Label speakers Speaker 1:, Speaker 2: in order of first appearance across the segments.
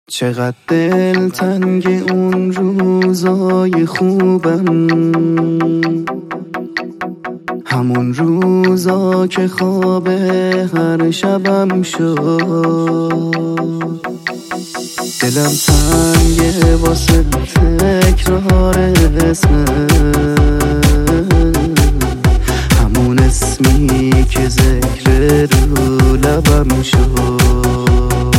Speaker 1: چقدر دلتنگ اون روزای خوبم، همون روزا که خواب هر شبم شد. دلم تنگه واسه تکرار اسمت، همون اسمی که ذکر رو لبم شد.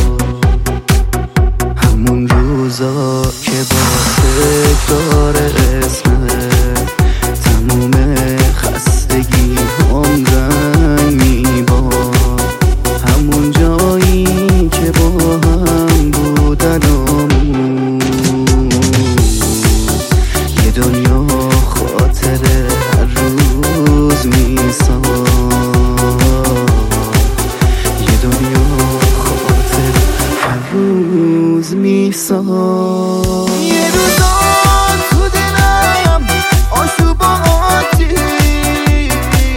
Speaker 1: همون روزا که با تکرار اسمت تموم خستگی هم رنگ میباد. همون جایی که با هم بودنمون یه دنیا خاطره هر روز میساد. یه دنیا خاطره هر روز میساد. یه روزا تو دلم آشوب و آتیش،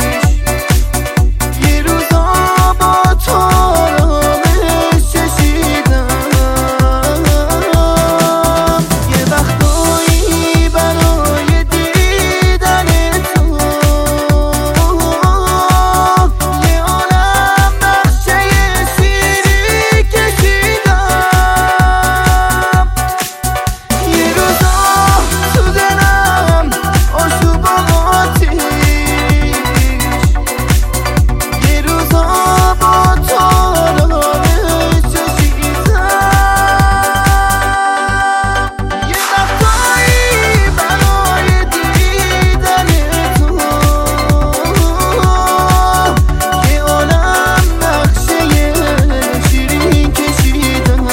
Speaker 1: یه روزا با تو آرامش چشیدم. یه وقتایی برای دیدن تو یه عالم نقشه شیری کشیدم. یه روزا تو دلم آشوب و آتیش، یه روزا با تو آرامش چشیدم. یه وقتایی برای دیدن تو یه عالم نقشه شیرین کشیدم.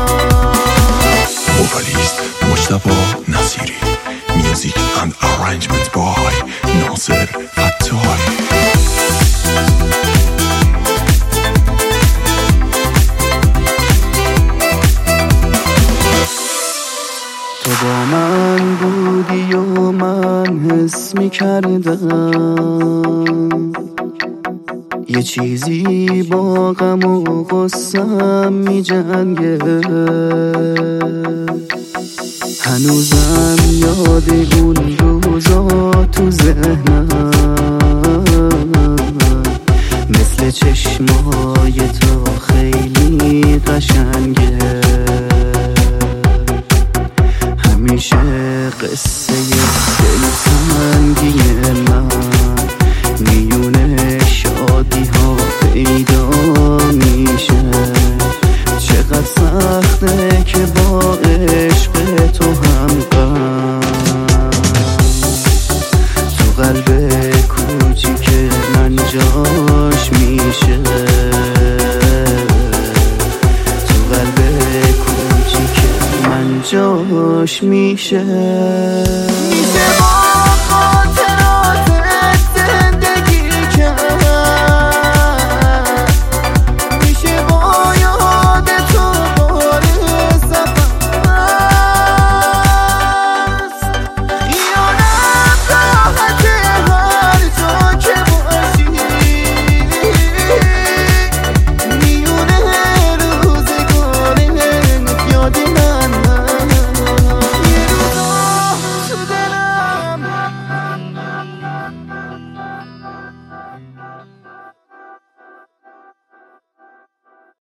Speaker 2: Vocalist Mujtaba Nasiri. Music and arrangement by Nasir Fattai.
Speaker 1: تو با من بودی و من حس می‌کردم یه چیزی با غم و غصم می‌جنگه. هنوزم یاد اون روزا تو ذهنم، مثل چشمای تو خیلی قشنگه. همیشه قصه دلتنگی من میونه شادی ها پیدا میشه. چقدر سخته که با عشق تو هم تو قلب کوچیک من جاش میشه. تو قلب کوچیک من جاش میشه.